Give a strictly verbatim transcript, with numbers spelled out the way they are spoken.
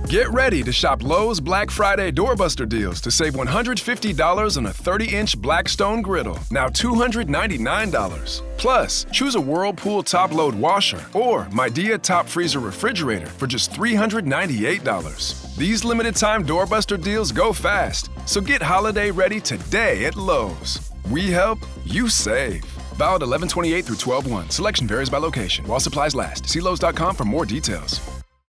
Get ready to shop Lowe's Black Friday Doorbuster deals to save one hundred fifty dollars on a thirty-inch Blackstone griddle, now two hundred ninety-nine dollars. Plus, choose a Whirlpool top-load washer or Midea top freezer refrigerator for just three hundred ninety-eight dollars. These limited-time Doorbuster deals go fast, so get holiday ready today at Lowe's. We help, you save. Valid eleven twenty-eight through twelve one. Selection varies by location. While supplies last. See Lowe's dot com for more details.